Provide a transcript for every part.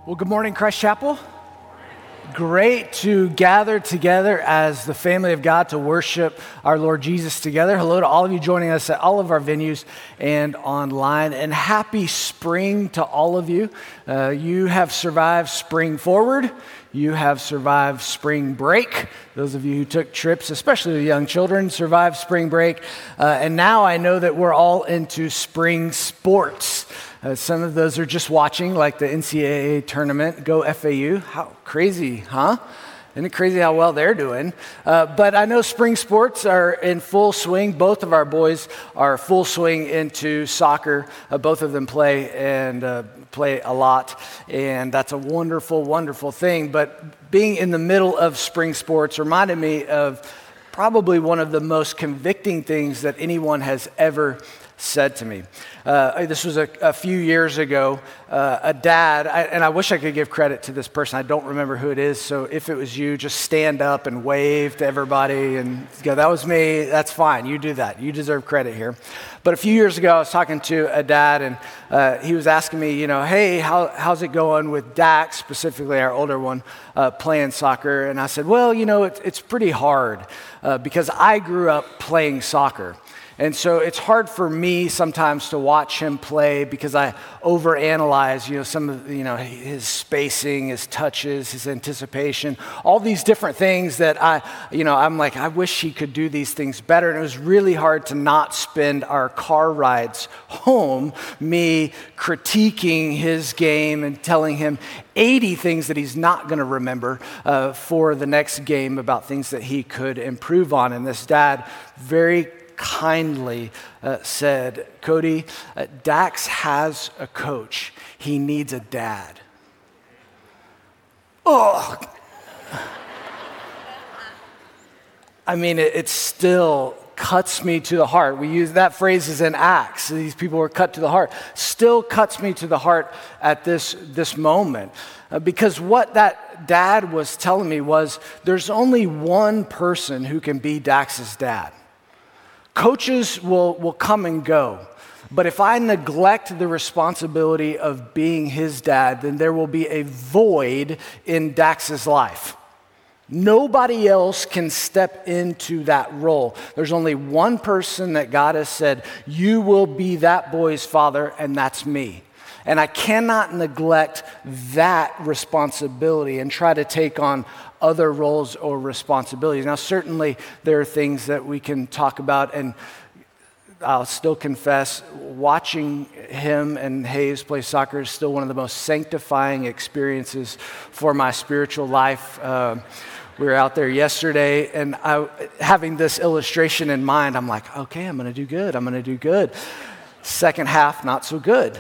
Well, good morning, Christ Chapel. Great to gather together as the family of God to worship our Lord Jesus together. Hello to all of you joining us at all of our venues and online. And happy spring to all of you. You have survived spring forward. You have survived spring break. Those of you who took trips, especially the young children, survived spring break. And now I know that we're all into spring sports. Some of those are just watching, like the NCAA tournament. Go FAU. How crazy, huh? Isn't it crazy how well they're doing? But I know spring sports are in full swing. Both of our boys are full swing into soccer. Both of them play a lot. And that's a wonderful, wonderful thing. But being in the middle of spring sports reminded me of probably one of the most convicting things that anyone has ever said to me. This was a few years ago. A dad, and I wish I could give credit to this person. I don't remember who it is, so if it was you, just stand up and wave to everybody and go, that was me, that's fine. You do that. You deserve credit here. But a few years ago, I was talking to a dad, and he was asking me, hey, how's it going with Dax, specifically our older one, playing soccer? And I said, well, it's pretty hard because I grew up playing soccer. And so it's hard for me sometimes to watch him play because I overanalyze, some of, his spacing, his touches, his anticipation, all these different things that I'm like, I wish he could do these things better. And it was really hard to not spend our car rides home, me critiquing his game and telling him 80 things that he's not going to remember for the next game about things that he could improve on. And this dad very kindly said, Cody, Dax has a coach. He needs a dad. Oh, I mean, it still cuts me to the heart. We use that phrase as in Acts. These people were cut to the heart. Still cuts me to the heart at this moment. Because what that dad was telling me was there's only one person who can be Dax's dad. Coaches will come and go, but if I neglect the responsibility of being his dad, then there will be a void in Dax's life. Nobody else can step into that role. There's only one person that God has said, you will be that boy's father, and that's me. And I cannot neglect that responsibility and try to take on other roles or responsibilities. Now, certainly there are things that we can talk about, and I'll still confess, watching him and Hayes play soccer is still one of the most sanctifying experiences for my spiritual life. We were out there yesterday, and having this illustration in mind, I'm like, okay, I'm going to do good. Second half, not so good.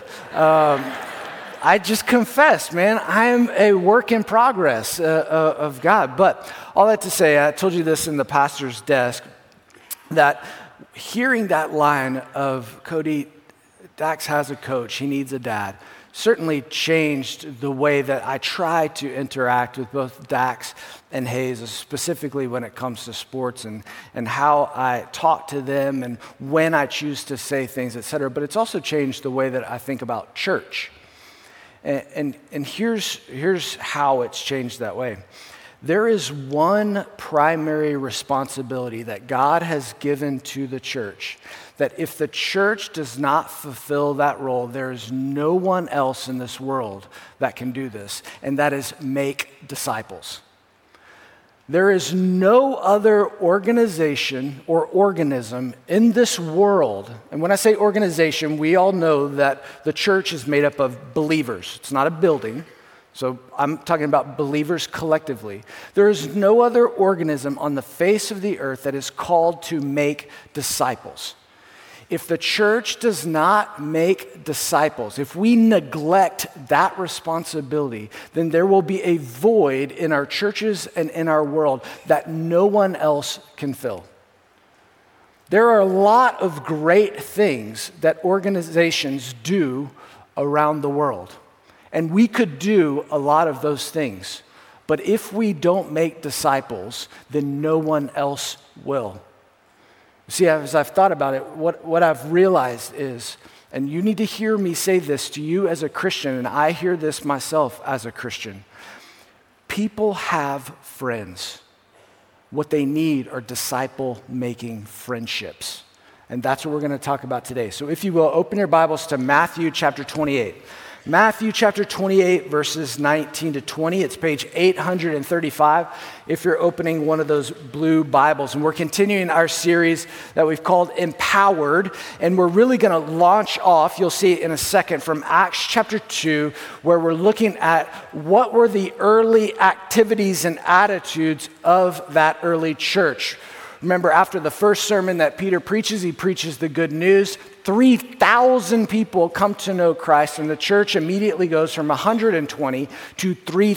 I just confessed, man, I am a work in progress of God. But all that to say, I told you this in the pastor's desk, that hearing that line of Cody, Dax has a coach, he needs a dad, certainly changed the way that I try to interact with both Dax and Hayes, specifically when it comes to sports and how I talk to them and when I choose to say things, et cetera. But it's also changed the way that I think about church. And here's how it's changed that way. There is one primary responsibility that God has given to the church, that if the church does not fulfill that role, there is no one else in this world that can do this, and that is make disciples. There is no other organization or organism in this world, and when I say organization, we all know that the church is made up of believers. It's not a building, so I'm talking about believers collectively. There is no other organism on the face of the earth that is called to make disciples. If the church does not make disciples, if we neglect that responsibility, then there will be a void in our churches and in our world that no one else can fill. There are a lot of great things that organizations do around the world, and we could do a lot of those things. But if we don't make disciples, then no one else will. See, as I've thought about it, what I've realized is And you need to hear me say this to you as a Christian, and I hear this myself as a Christian. People have friends. What they need are disciple-making friendships. And that's what we're going to talk about today. So if you will, open your Bibles to Matthew chapter 28. Matthew chapter 28, verses 19 to 20. It's page 835 if you're opening one of those blue Bibles. And we're continuing our series that we've called Empowered. And we're really going to launch off, you'll see in a second, from Acts chapter 2, where we're looking at what were the early activities and attitudes of that early church. Remember, after the first sermon that Peter preaches, he preaches the good news. 3,000 people come to know Christ, and the church immediately goes from 120 to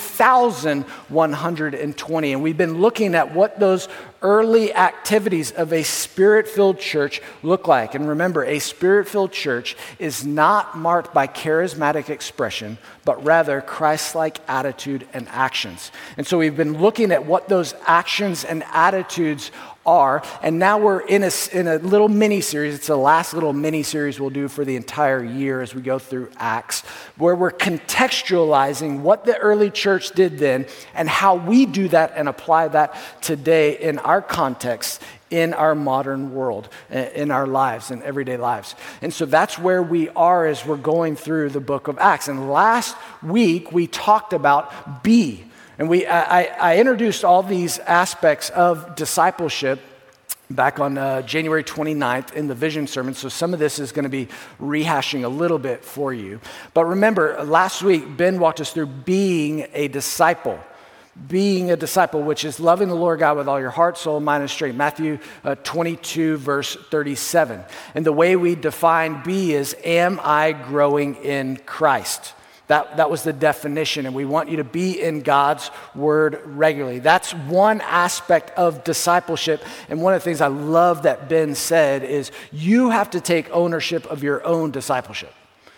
3,120. And we've been looking at what those early activities of a spirit-filled church look like. And remember, a spirit-filled church is not marked by charismatic expression, but rather Christ-like attitude and actions. And so we've been looking at what those actions and attitudes are, and now we're in a little mini-series. It's the last little mini-series we'll do for the entire year as we go through Acts, where we're contextualizing what the early church did then and how we do that and apply that today in our context, in our modern world, in our lives, in everyday lives. And so that's where we are as we're going through the book of Acts. And last week, we talked about be. And I introduced all these aspects of discipleship back on January 29th in the Vision Sermon, so some of this is going to be rehashing a little bit for you. But remember, last week, Ben walked us through being a disciple. Being a disciple, which is loving the Lord God with all your heart, soul, mind, and strength. Matthew 22, verse 37. And the way we define be is, am I growing in Christ? That was the definition, and we want you to be in God's word regularly. That's one aspect of discipleship, and one of the things I love that Ben said is you have to take ownership of your own discipleship.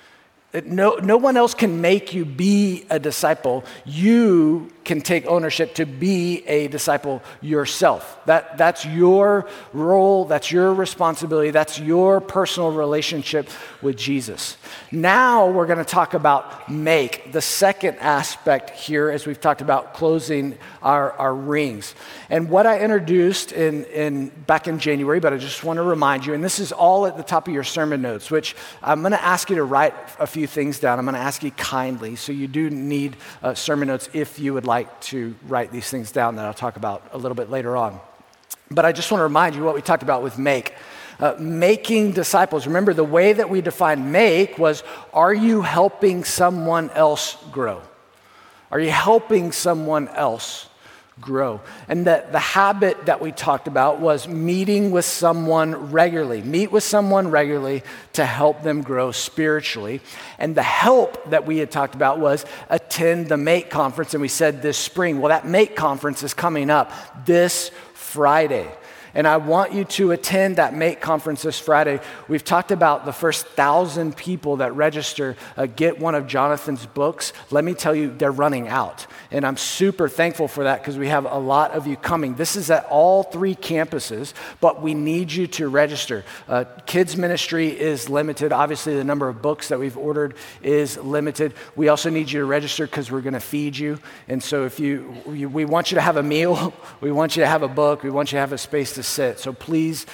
No one else can make you be a disciple. You can take ownership to be a disciple yourself. That's your role, that's your responsibility, that's your personal relationship with Jesus. Now we're going to talk about make, the second aspect here as we've talked about closing our rings. And what I introduced back in January, but I just want to remind you, and this is all at the top of your sermon notes, which I'm going to ask you to write a few things down. I'm going to ask you kindly, so you do need sermon notes if you would like to write these things down that I'll talk about a little bit later on. But I just want to remind you what we talked about with make. Making disciples. Remember, the way that we defined make was, are you helping someone else grow? Are you helping someone else grow? And the habit that we talked about was meeting with someone regularly. Meet with someone regularly to help them grow spiritually. And the help that we had talked about was attend the Make Conference, and we said this spring. Well, that Make Conference is coming up this Friday. And I want you to attend that Make Conference this Friday. We've talked about the first 1,000 people that register get one of Jonathan's books. Let me tell you, they're running out. And I'm super thankful for that because we have a lot of you coming. This is at all 3 campuses, but we need you to register. Kids ministry is limited. Obviously, the number of books that we've ordered is limited. We also need you to register because we're going to feed you. And so we want you to have a meal. We want you to have a book. We want you to have a space to sit. So please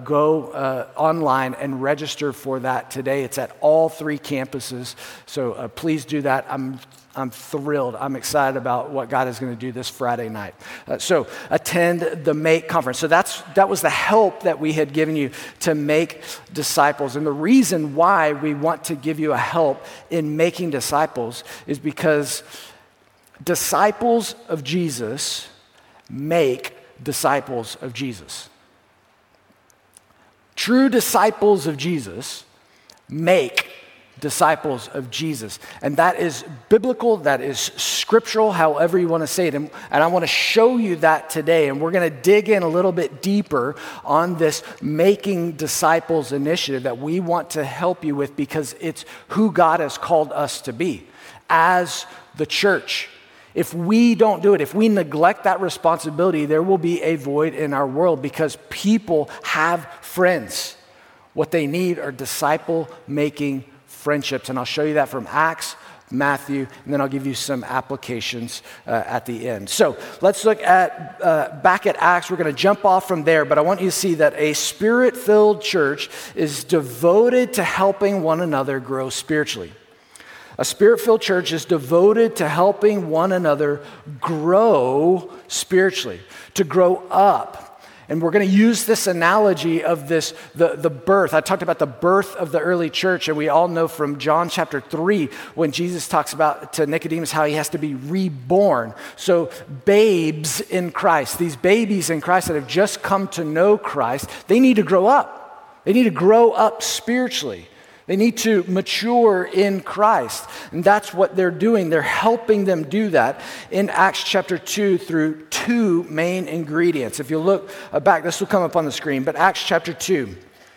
go online and register for that today. It's at all 3 campuses. So please do that. I'm thrilled. I'm excited about what God is going to do this Friday night. So attend the Make Conference. So that was the help that we had given you to make disciples. And the reason why we want to give you a help in making disciples is because disciples of Jesus make disciples of Jesus. True disciples of Jesus make disciples of Jesus. And that is biblical, that is scriptural, however you want to say it. And I want to show you that today. And we're going to dig in a little bit deeper on this Making Disciples initiative that we want to help you with because it's who God has called us to be as the church. If we don't do it, if we neglect that responsibility, there will be a void in our world because people have friends. What they need are disciple-making friendships. And I'll show you that from Acts, Matthew, and then I'll give you some applications at the end. So let's look at back at Acts. We're going to jump off from there, but I want you to see that a Spirit-filled church is devoted to helping one another grow spiritually. A Spirit-filled church is devoted to helping one another grow spiritually, to grow up. And we're going to use this analogy of the birth. I talked about the birth of the early church, and we all know from John chapter 3 when Jesus talks about to Nicodemus how he has to be reborn. So babes in Christ, these babies in Christ that have just come to know Christ, they need to grow up. They need to grow up spiritually. They need to mature in Christ. And that's what they're doing. They're helping them do that in Acts chapter 2 through two main ingredients. If you look back, this will come up on the screen, but Acts chapter 2,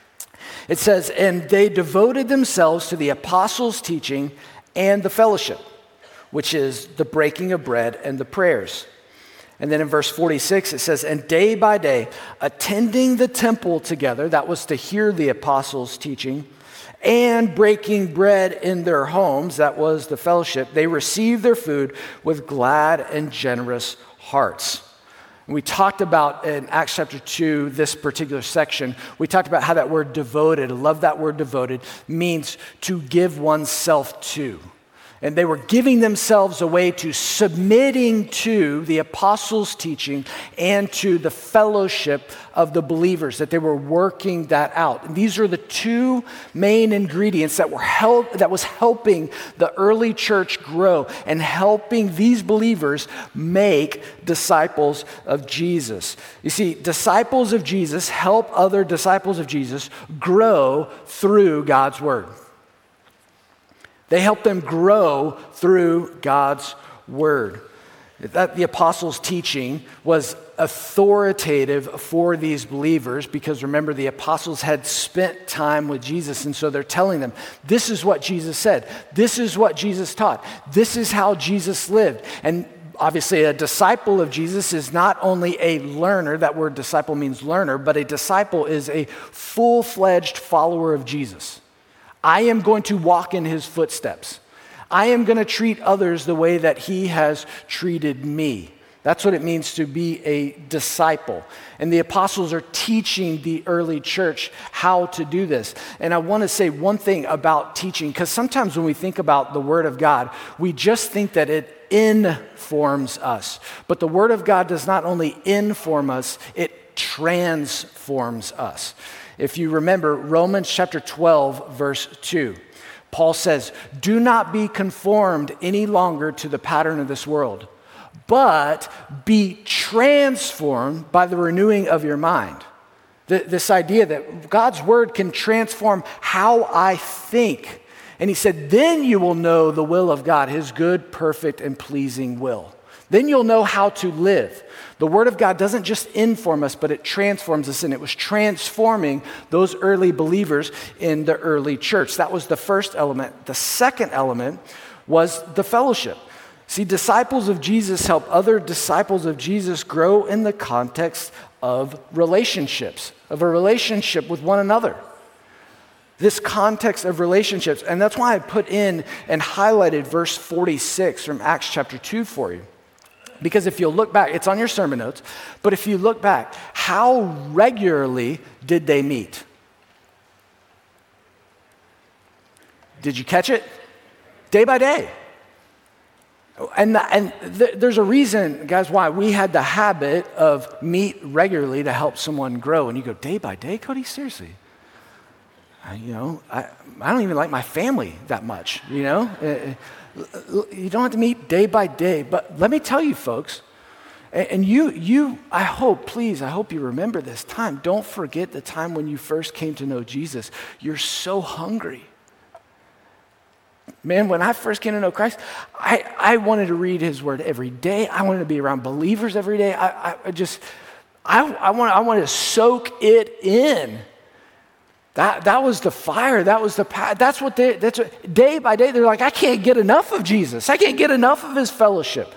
it says, and they devoted themselves to the apostles' teaching and the fellowship, which is the breaking of bread and the prayers. And then in verse 46, it says, and day by day, attending the temple together, that was to hear the apostles' teaching, and breaking bread in their homes, that was the fellowship, they received their food with glad and generous hearts. And we talked about in Acts chapter 2, this particular section, we talked about how that word devoted, I love that word devoted, means to give oneself to. And they were giving themselves away to submitting to the apostles' teaching and to the fellowship of the believers, that they were working that out. And these are the two main ingredients that was helping the early church grow and helping these believers make disciples of Jesus. You see, disciples of Jesus help other disciples of Jesus grow through God's word. They help them grow through God's word. That the apostles' teaching was authoritative for these believers because remember, the apostles had spent time with Jesus, and so they're telling them, this is what Jesus said. This is what Jesus taught. This is how Jesus lived. And obviously, a disciple of Jesus is not only a learner, that word disciple means learner, but a disciple is a full-fledged follower of Jesus. I am going to walk in his footsteps. I am going to treat others the way that he has treated me. That's what it means to be a disciple. And the apostles are teaching the early church how to do this. And I want to say one thing about teaching, because sometimes when we think about the Word of God, we just think that it informs us. But the Word of God does not only inform us, it transforms us. If you remember Romans chapter 12, verse 2, Paul says, do not be conformed any longer to the pattern of this world, but be transformed by the renewing of your mind. This idea that God's word can transform how I think. And he said, then you will know the will of God, his good, perfect, and pleasing will. Then you'll know how to live. The Word of God doesn't just inform us, but it transforms us, and it was transforming those early believers in the early church. That was the first element. The second element was the fellowship. See, disciples of Jesus help other disciples of Jesus grow in the context of relationships, of a relationship with one another. This context of relationships, and that's why I put in and highlighted verse 46 from Acts chapter 2 for you. Because if you'll look back, it's on your sermon notes, but if you look back, how regularly did they meet? Did you catch it? Day by day. And there's a reason, guys, why we had the habit of meet regularly to help someone grow. And you go, day by day, Cody? Seriously? I don't even like my family that much, you know? You don't have to meet day by day, but let me tell you, folks, and I hope you remember this time. Don't forget the time when you first came to know Jesus. You're so hungry. Man, when I first came to know Christ, I wanted to read his word every day. I wanted to be around believers every day. I wanted to soak it in. That was the fire. That was the passion. That's what day by day, they're like, I can't get enough of Jesus. I can't get enough of his fellowship.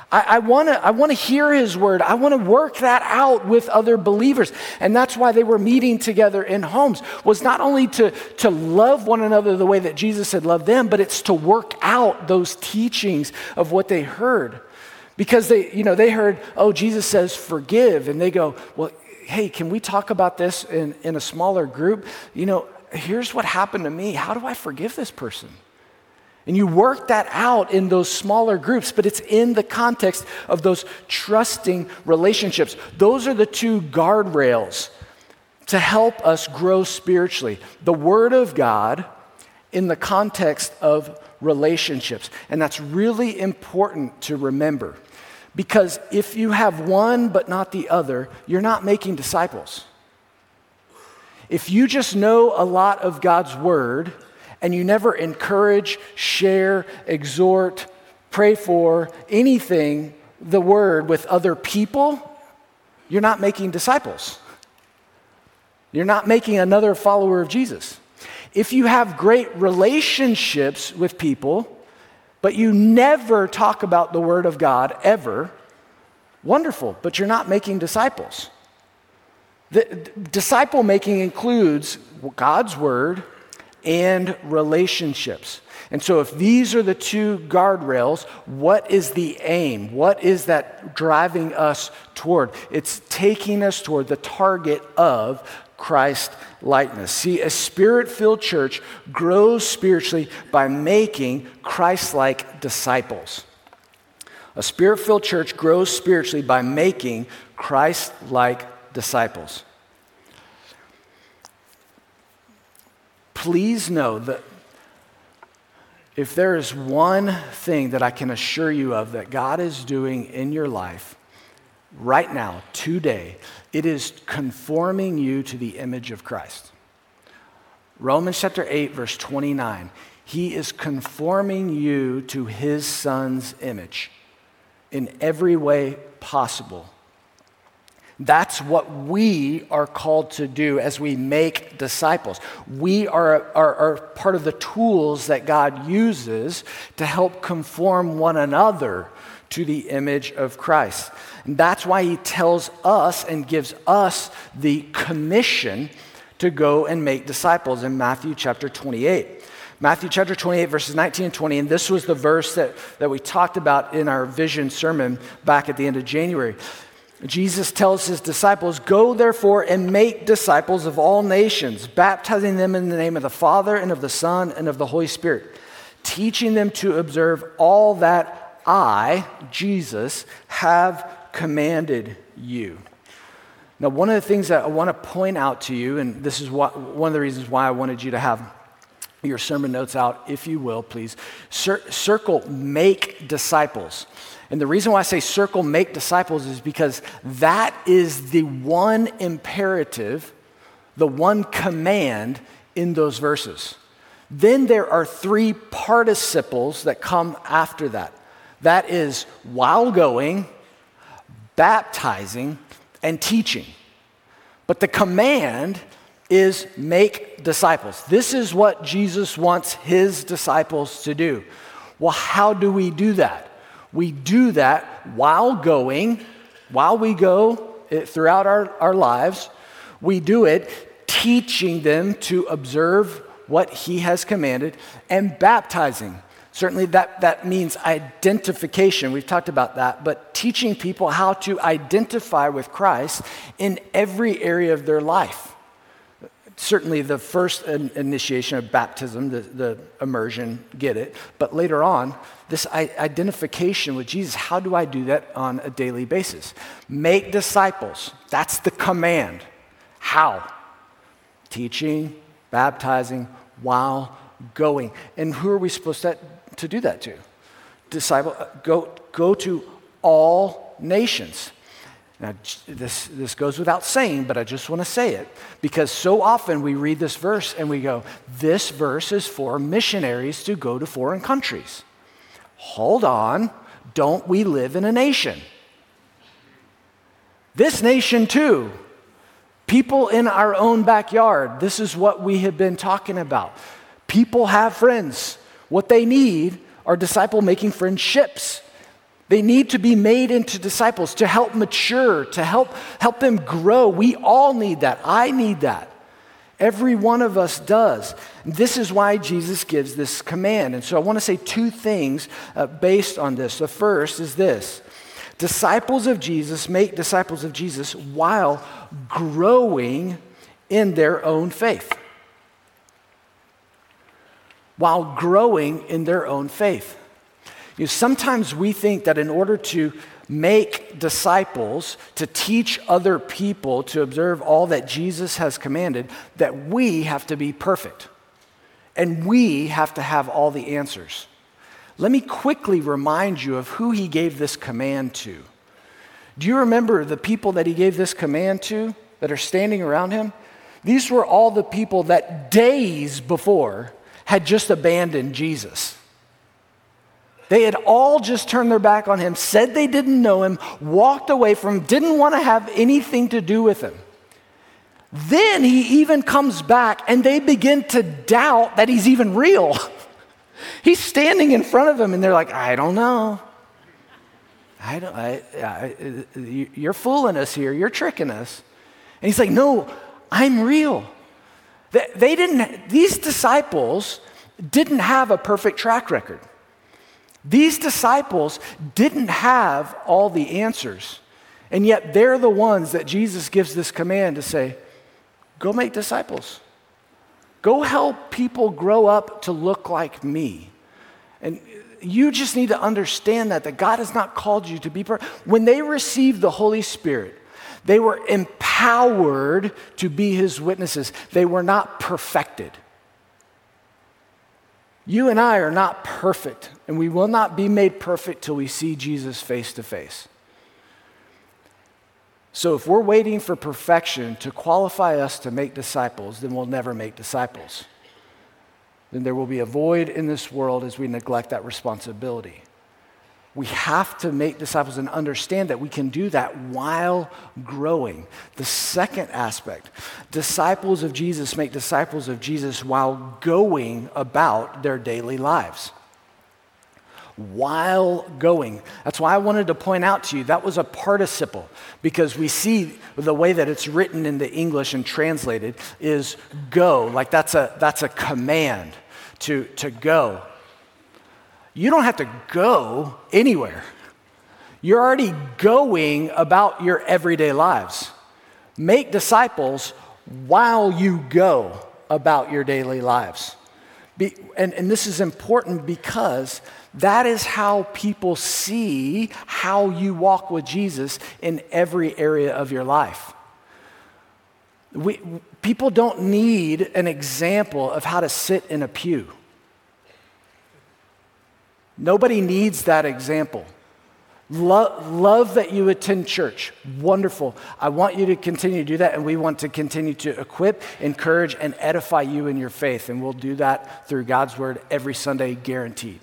I want to hear his word. I want to work that out with other believers. And that's why they were meeting together in homes, was not only to love one another the way that Jesus had loved them, but it's to work out those teachings of what they heard. Because they heard, oh, Jesus says forgive. And they go, well, hey, can we talk about this in a smaller group? Here's what happened to me. How do I forgive this person? And you work that out in those smaller groups, but it's in the context of those trusting relationships. Those are the two guardrails to help us grow spiritually. The Word of God in the context of relationships. And that's really important to remember. Because if you have one but not the other, you're not making disciples. If you just know a lot of God's Word, and you never encourage, share, exhort, pray for anything, the word with other people, you're not making disciples. You're not making another follower of Jesus. If you have great relationships with people, but you never talk about the word of God ever, wonderful, but you're not making disciples. Disciple making includes God's word and relationships. And so if these are the two guardrails, what is the aim? What is that driving us toward? It's taking us toward the target of Christ likeness. See, a spirit-filled church grows spiritually by making Christ-like disciples. A spirit-filled church grows spiritually by making Christ-like disciples. Please know that if there is one thing that I can assure you of that God is doing in your life right now, today, it is conforming you to the image of Christ. Romans chapter 8, verse 29. He is conforming you to his Son's image in every way possible. That's what we are called to do as we make disciples. We are part of the tools that God uses to help conform one another to the image of Christ. And that's why he tells us and gives us the commission to go and make disciples in Matthew chapter 28. Matthew chapter 28, verses 19 and 20, and this was the verse that we talked about in our vision sermon back at the end of January. Jesus tells his disciples, "Go therefore and make disciples of all nations, baptizing them in the name of the Father and of the Son and of the Holy Spirit, teaching them to observe all that I, Jesus, have commanded you." Now, one of the things that I want to point out to you, and this is one of the reasons why I wanted you to have your sermon notes out, if you will, please, circle make disciples. And the reason why I say circle make disciples is because that is the one imperative, the one command in those verses. Then there are three participles that come after that. That is while going, baptizing, and teaching. But the command is make disciples. This is what Jesus wants his disciples to do. Well, how do we do that? We do that while we go throughout our lives. We do it teaching them to observe what he has commanded and baptizing. Certainly that means identification. We've talked about that, but teaching people how to identify with Christ in every area of their life. Certainly the first initiation of baptism, the immersion, get it. But later on, this identification with Jesus, how do I do that on a daily basis? Make disciples. That's the command. How? Teaching, baptizing, while going. And who are we supposed to do that to? Disciple, go to all nations. Now, this goes without saying, but I just want to say it because so often we read this verse and we go, this verse is for missionaries to go to foreign countries. Hold on, don't we live in a nation? This nation too. People in our own backyard, this is what we have been talking about. People have friends. What they need are disciple-making friendships. They need to be made into disciples to help mature, to help them grow. We all need that. I need that. Every one of us does. This is why Jesus gives this command. And so I want to say two things based on this. The first is this: disciples of Jesus make disciples of Jesus while growing in their own faith. While growing in their own faith. You know, sometimes we think that in order to make disciples, to teach other people to observe all that Jesus has commanded, that we have to be perfect. And we have to have all the answers. Let me quickly remind you of who he gave this command to. Do you remember the people that he gave this command to that are standing around him? These were all the people that days before had just abandoned Jesus. They had all just turned their back on him, said they didn't know him, walked away from him, didn't want to have anything to do with him. Then he even comes back and they begin to doubt that he's even real. He's standing in front of them and they're like, I don't know. You're fooling us here. You're tricking us. And he's like, no, I'm real. These disciples didn't have a perfect track record. These disciples didn't have all the answers, and yet they're the ones that Jesus gives this command to say, go make disciples. Go help people grow up to look like me. And you just need to understand that God has not called you to be perfect. When they received the Holy Spirit, they were empowered to be his witnesses. They were not perfected. You and I are not perfect, and we will not be made perfect till we see Jesus face to face. So if we're waiting for perfection to qualify us to make disciples, then we'll never make disciples. Then there will be a void in this world as we neglect that responsibility. We have to make disciples and understand that we can do that while growing. The second aspect, disciples of Jesus make disciples of Jesus while going about their daily lives. While going. That's why I wanted to point out to you that was a participle, because we see the way that it's written in the English and translated is go, like that's a command to go. You don't have to go anywhere. You're already going about your everyday lives. Make disciples while you go about your daily lives. And this is important because that is how people see how you walk with Jesus in every area of your life. People don't need an example of how to sit in a pew. Nobody needs that example. Love that you attend church. Wonderful. I want you to continue to do that, and we want to continue to equip, encourage, and edify you in your faith, and we'll do that through God's word every Sunday, guaranteed.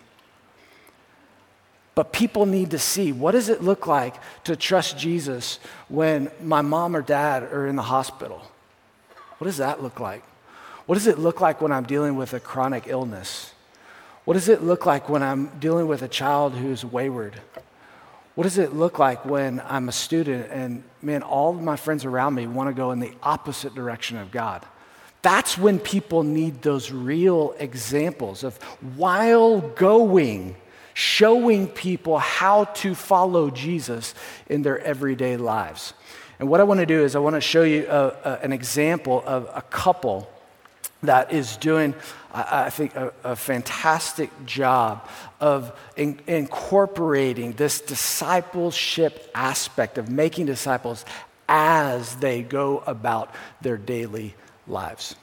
But people need to see, what does it look like to trust Jesus when my mom or dad are in the hospital? What does that look like? What does it look like when I'm dealing with a chronic illness? What does it look like when I'm dealing with a child who's wayward? What does it look like when I'm a student and, man, all of my friends around me want to go in the opposite direction of God? That's when people need those real examples of while going, showing people how to follow Jesus in their everyday lives. And what I want to do is I want to show you an example of a couple that is doing, I think, a fantastic job of incorporating this discipleship aspect of making disciples as they go about their daily lives.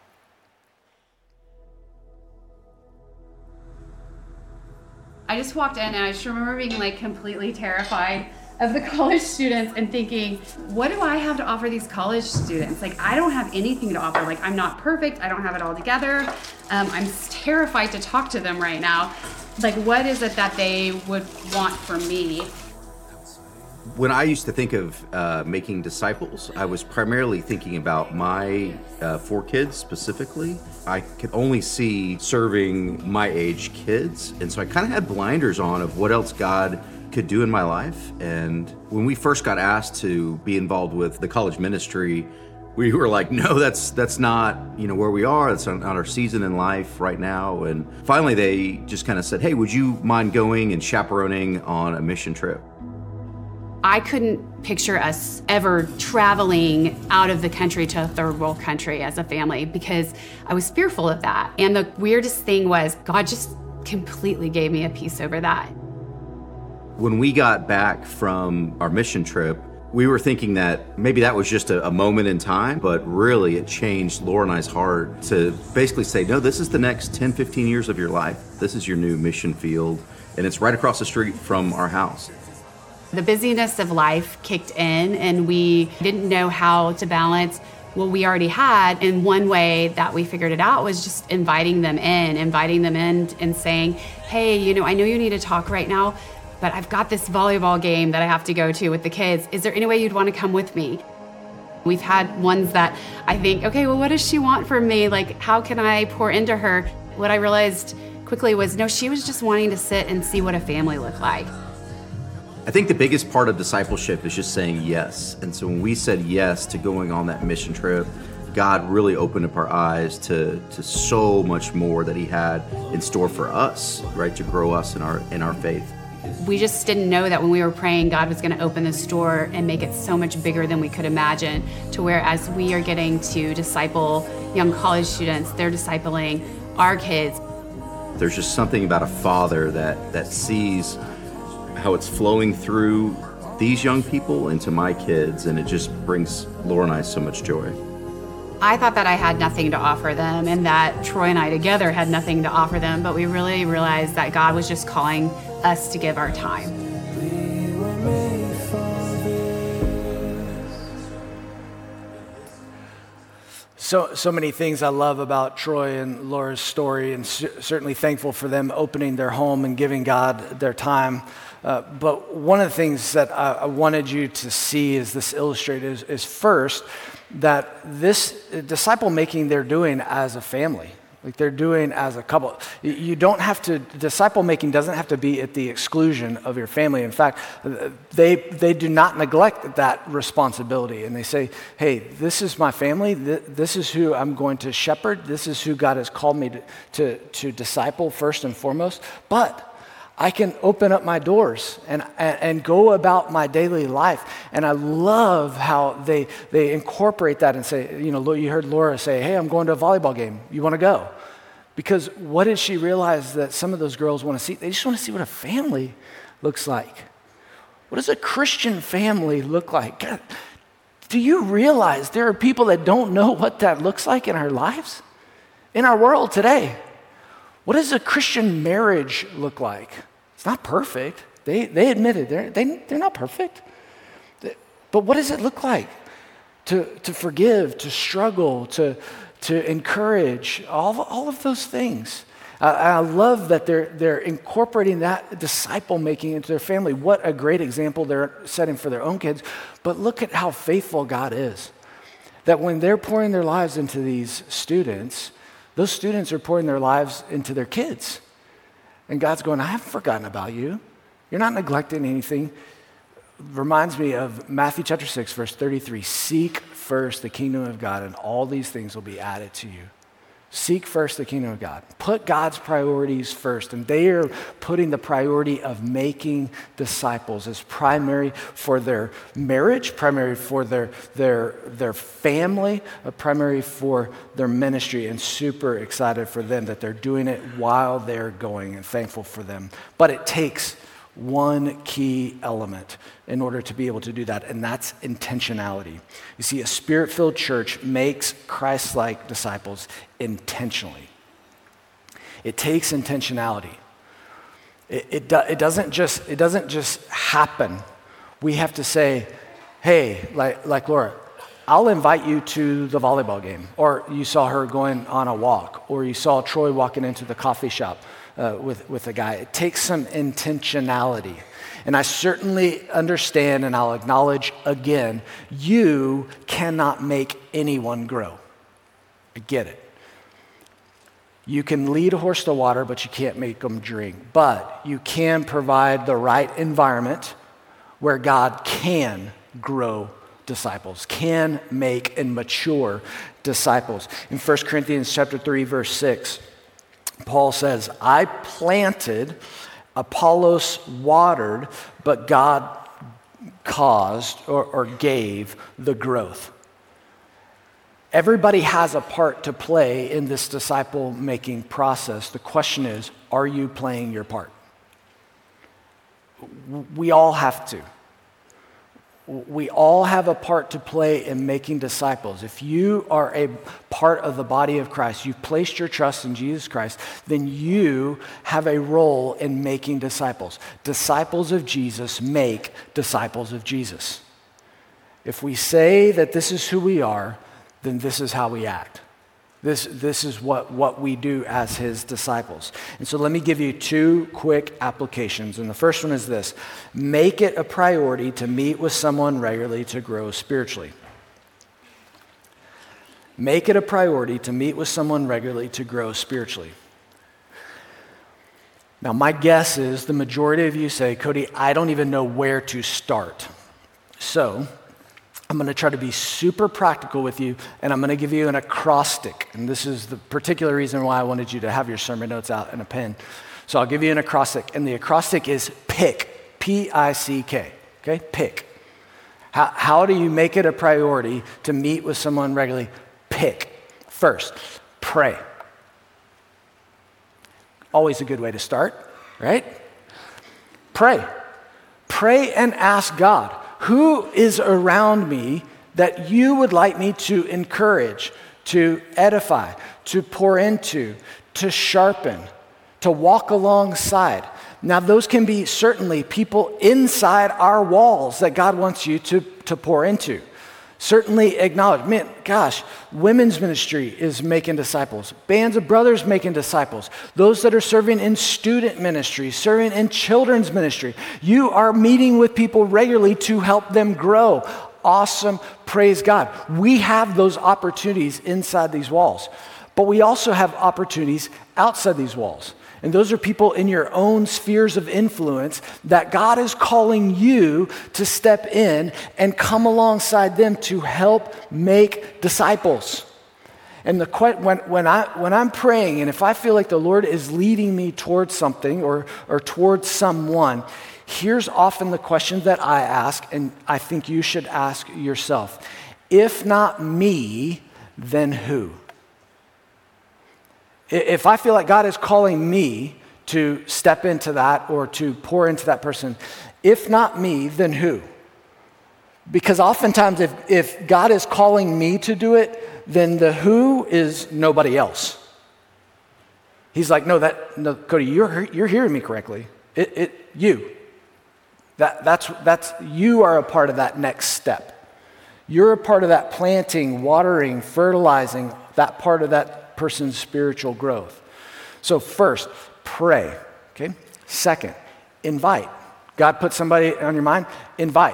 I just walked in and I just remember being like completely terrified of the college students and thinking, what do I have to offer these college students? Like, I don't have anything to offer. Like, I'm not perfect. I don't have it all together. I'm terrified to talk to them right now. Like, what is it that they would want from me? When I used to think of making disciples, I was primarily thinking about my 4 kids specifically. I could only see serving my age kids, and so I kind of had blinders on of what else God could do in my life. And when we first got asked to be involved with the college ministry, we were like, no, that's not, where we are. That's not our season in life right now. And finally, they just kind of said, hey, would you mind going and chaperoning on a mission trip? I couldn't picture us ever traveling out of the country to a third world country as a family because I was fearful of that. And the weirdest thing was God just completely gave me a peace over that. When we got back from our mission trip, we were thinking that maybe that was just a moment in time, but really it changed Laura and I's heart to basically say, no, this is the next 10, 15 years of your life. This is your new mission field, and it's right across the street from our house. The busyness of life kicked in, and we didn't know how to balance what we already had. And one way that we figured it out was just inviting them in and saying, hey, I know you need to talk right now, but I've got this volleyball game that I have to go to with the kids. Is there any way you'd want to come with me? We've had ones that I think, okay, well, what does she want from me? Like, how can I pour into her? What I realized quickly was, no, she was just wanting to sit and see what a family looked like. I think the biggest part of discipleship is just saying yes. And so when we said yes to going on that mission trip, God really opened up our eyes to so much more that he had in store for us, right, to grow us in our faith. We just didn't know that when we were praying, God was going to open this door and make it so much bigger than we could imagine, to where as we are getting to disciple young college students, they're discipling our kids. There's just something about a father that sees how it's flowing through these young people into my kids, and it just brings Laura and I so much joy. I thought that I had nothing to offer them and that Troy and I together had nothing to offer them, but we really realized that God was just calling us to give our time. So many things I love about Troy and Laura's story, and certainly thankful for them opening their home and giving God their time. But one of the things that I wanted you to see is this illustrated is first, that this disciple making they're doing as a family, like they're doing as a couple. You don't have to, disciple making doesn't have to be at the exclusion of your family. In fact, they do not neglect that responsibility. And they say, hey, this is my family. This is who I'm going to shepherd. This is who God has called me to disciple first and foremost. But I can open up my doors and go about my daily life. And I love how they incorporate that and say, you heard Laura say, hey, I'm going to a volleyball game. You want to go? Because what did she realize that some of those girls want to see? They just want to see what a family looks like. What does a Christian family look like? God, do you realize there are people that don't know what that looks like in our lives? In our world today? What does a Christian marriage look like? It's not perfect. They admit it. They're not perfect. But what does it look like to forgive, to struggle, to encourage, all of those things? I love that they're incorporating that disciple making into their family. What a great example they're setting for their own kids. But look at how faithful God is. That when they're pouring their lives into these students, those students are pouring their lives into their kids. And God's going, I haven't forgotten about you. You're not neglecting anything. Reminds me of Matthew chapter 6, verse 33. Seek first the kingdom of God, and all these things will be added to you. Seek first the kingdom of God. Put God's priorities first. And they are putting the priority of making disciples as primary for their marriage, primary for their family, primary for their ministry, and super excited for them that they're doing it while they're going, and thankful for them. But it takes one key element in order to be able to do that, and that's intentionality. You see, a spirit-filled church makes Christ-like disciples intentionally. It takes intentionality. It doesn't just happen. We have to say, hey, like Laura, I'll invite you to the volleyball game, or you saw her going on a walk, or you saw Troy walking into the coffee shop with a guy. It takes some intentionality. And I certainly understand, and I'll acknowledge again, you cannot make anyone grow. I get it. You can lead a horse to water, but you can't make them drink. But you can provide the right environment where God can grow disciples, can make and mature disciples. In 1 Corinthians chapter 3, verse 6, Paul says, I planted, Apollos watered, but God caused or gave the growth. Everybody has a part to play in this disciple-making process. The question is, are you playing your part? We all have to. We all have a part to play in making disciples. If you are a part of the body of Christ, you've placed your trust in Jesus Christ, then you have a role in making disciples. Disciples of Jesus make disciples of Jesus. If we say that this is who we are, then this is how we act. This is what we do as his disciples. And so let me give you two quick applications. And the first one is this: make it a priority to meet with someone regularly to grow spiritually. Make it a priority to meet with someone regularly to grow spiritually. Now, my guess is the majority of you say, Cody, I don't even know where to start. So I'm going to try to be super practical with you, and I'm going to give you an acrostic. And this is the particular reason why I wanted you to have your sermon notes out and a pen. So I'll give you an acrostic, and the acrostic is PICK, P-I-C-K, okay? PICK. How do you make it a priority to meet with someone regularly? PICK. First, pray. Always a good way to start, right? Pray. Pray and ask God, who is around me that you would like me to encourage, to edify, to pour into, to sharpen, to walk alongside? Now, those can be certainly people inside our walls that God wants you to pour into. Certainly acknowledge, man, gosh, women's ministry is making disciples. Bands of brothers making disciples. Those that are serving in student ministry, serving in children's ministry. You are meeting with people regularly to help them grow. Awesome, praise God. We have those opportunities inside these walls, but we also have opportunities outside these walls. And those are people in your own spheres of influence that God is calling you to step in and come alongside them to help make disciples. And when I'm praying, and if I feel like the Lord is leading me towards something or towards someone, here's often the question that I ask, and I think you should ask yourself. If not me, then who? If I feel like God is calling me to step into that or to pour into that person, if not me, then who? Because oftentimes if God is calling me to do it, then the who is nobody else. He's like, no, Cody, you're hearing me correctly. You. That's you are a part of that next step. You're a part of that planting, watering, fertilizing, that part of that person's spiritual growth. So first, pray, okay? Second, invite. God put somebody on your mind, invite.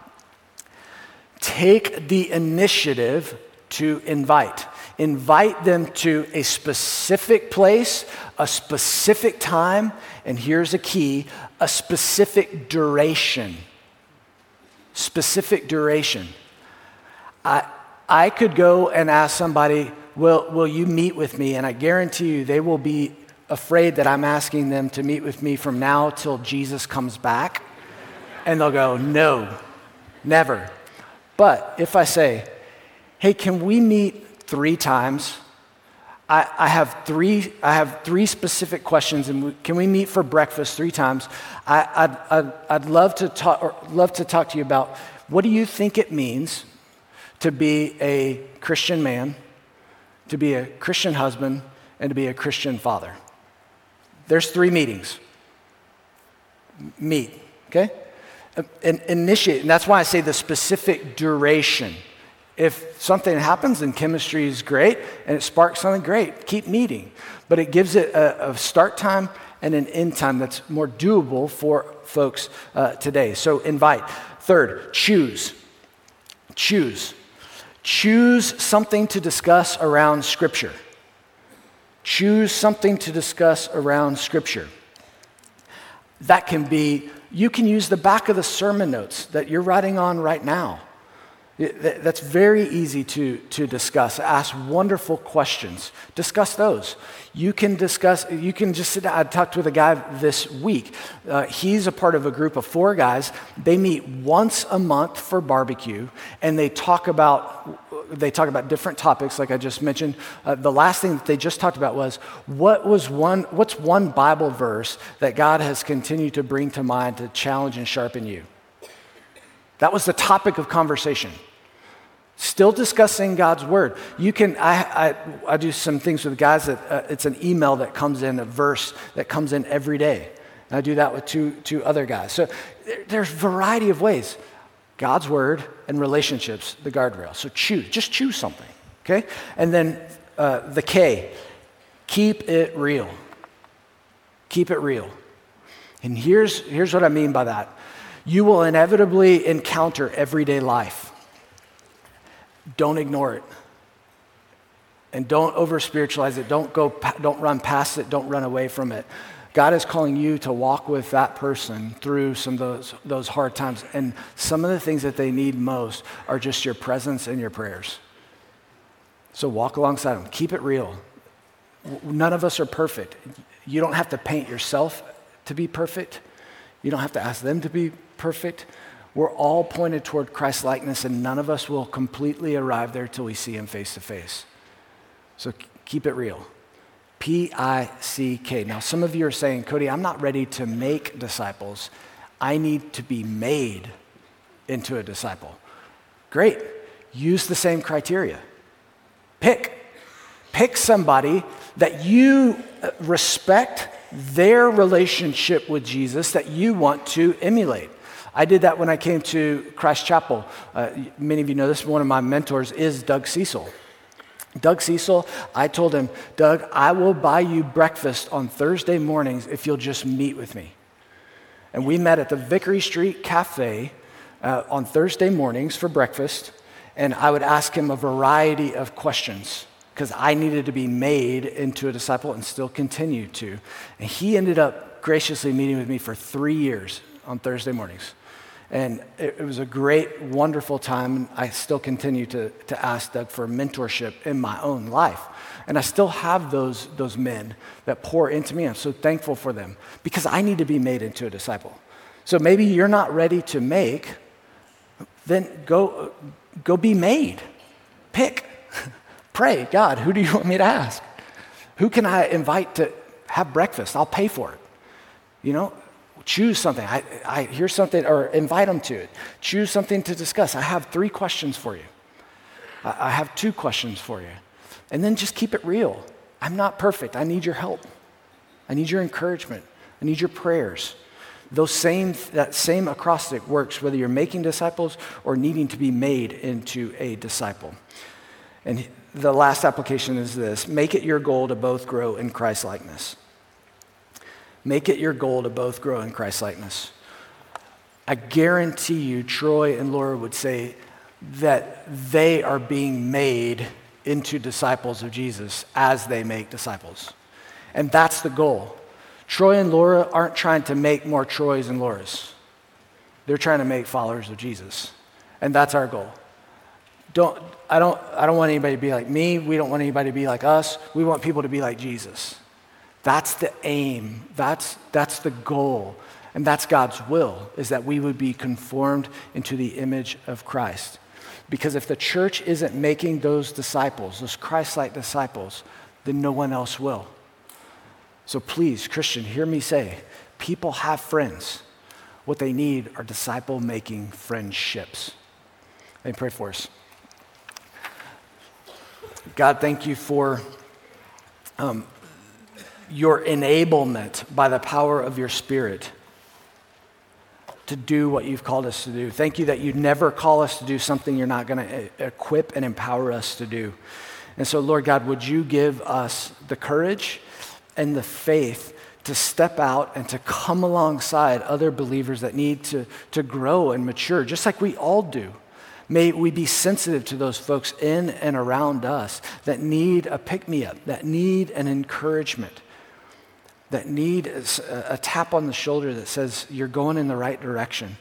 Take the initiative to invite. Invite them to a specific place, a specific time, and here's a key, a specific duration. Specific duration. I could go and ask somebody, will you meet with me? And I guarantee you they will be afraid that I'm asking them to meet with me from now till Jesus comes back. And they'll go, no, never. But if I say, hey, can we meet 3 times? I have three specific questions, and can we meet for breakfast 3 times? I'd love to talk to you about what do you think it means to be a Christian man, to be a Christian husband, and to be a Christian father. There's 3 meetings. Meet, okay? And initiate, and that's why I say the specific duration. If something happens and chemistry is great and it sparks something great, keep meeting. But it gives it a start time and an end time that's more doable for folks today. So invite. Third, choose. Choose something to discuss around Scripture. Choose something to discuss around Scripture. That can be, you can use the back of the sermon notes that you're writing on right now. That's very easy to discuss. Ask wonderful questions. Discuss those. You can just sit down. I talked with a guy this week. He's a part of a group of 4 guys. They meet once a month for barbecue, and they talk about different topics, like I just mentioned. The last thing that they just talked about was, what's one Bible verse that God has continued to bring to mind to challenge and sharpen you? That was the topic of conversation. Still discussing God's word. You can, I do some things with guys that it's an email that comes in, a verse that comes in every day. And I do that with two other guys. So there's a variety of ways. God's word and relationships, the guardrail. So just choose something, okay? And then the K, keep it real. Keep it real. And here's what I mean by that. You will inevitably encounter everyday life. Don't ignore it. And don't over-spiritualize it. Don't run past it. Don't run away from it. God is calling you to walk with that person through some of those hard times. And some of the things that they need most are just your presence and your prayers. So walk alongside them. Keep it real. None of us are perfect. You don't have to paint yourself to be perfect. You don't have to ask them to be perfect. We're all pointed toward Christ-likeness, and none of us will completely arrive there till we see him face to face. So keep it real. P-I-C-K. Now, some of you are saying, Cody, I'm not ready to make disciples. I need to be made into a disciple. Great. Use the same criteria. Pick somebody that you respect their relationship with Jesus that you want to emulate. I did that when I came to Christ Chapel. Many of you know this, one of my mentors is Doug Cecil. Doug Cecil, I told him, Doug, I will buy you breakfast on Thursday mornings if you'll just meet with me. And we met at the Vickery Street Cafe on Thursday mornings for breakfast, and I would ask him a variety of questions because I needed to be made into a disciple and still continue to. And he ended up graciously meeting with me for 3 years on Thursday mornings. And it was a great, wonderful time. I still continue to ask Doug for mentorship in my own life. And I still have those men that pour into me. I'm so thankful for them because I need to be made into a disciple. So maybe you're not ready to make, then go be made. Pick. Pray, God, who do you want me to ask? Who can I invite to have breakfast? I'll pay for it. You know, choose something. I hear something, or invite them to it. Choose something to discuss. I have 3 questions for you. I have 2 questions for you. And then just keep it real. I'm not perfect. I need your help. I need your encouragement. I need your prayers. That same acrostic works whether you're making disciples or needing to be made into a disciple. And the last application is this: make it your goal to both grow in Christ-likeness. Make it your goal to both grow in Christ-likeness. I guarantee you, Troy and Laura would say that they are being made into disciples of Jesus as they make disciples. And that's the goal. Troy and Laura aren't trying to make more Troys and Lauras. They're trying to make followers of Jesus. And that's our goal. I don't want anybody to be like me. We don't want anybody to be like us. We want people to be like Jesus. That's the aim. That's the goal. And that's God's will, is that we would be conformed into the image of Christ. Because if the church isn't making those disciples, those Christ-like disciples, then no one else will. So please, Christian, hear me say, people have friends. What they need are disciple-making friendships. Let me pray for us. God, thank you for your enablement by the power of your Spirit to do what you've called us to do. Thank you that you never call us to do something you're not going to equip and empower us to do. And so, Lord God, would you give us the courage and the faith to step out and to come alongside other believers that need to grow and mature, just like we all do. May we be sensitive to those folks in and around us that need a pick-me-up, that need an encouragement, that need a tap on the shoulder that says, you're going in the right direction.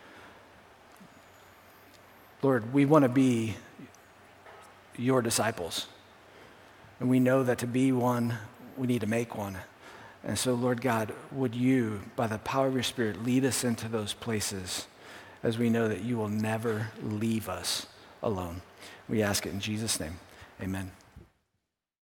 Lord, we want to be your disciples. And we know that to be one, we need to make one. And so, Lord God, would you, by the power of your Spirit, lead us into those places as we know that you will never leave us alone. We ask it in Jesus' name. Amen.